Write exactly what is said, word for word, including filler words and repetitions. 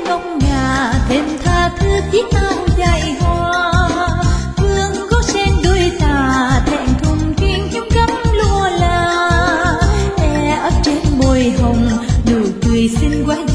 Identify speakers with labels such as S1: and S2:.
S1: không ngà thêm tha thứ chiếc áo dài hoa. Vương có sen đôi tà thẹn thùng kiên trong gấm lụa là e ấp trên môi hồng nụ cười xinh quá.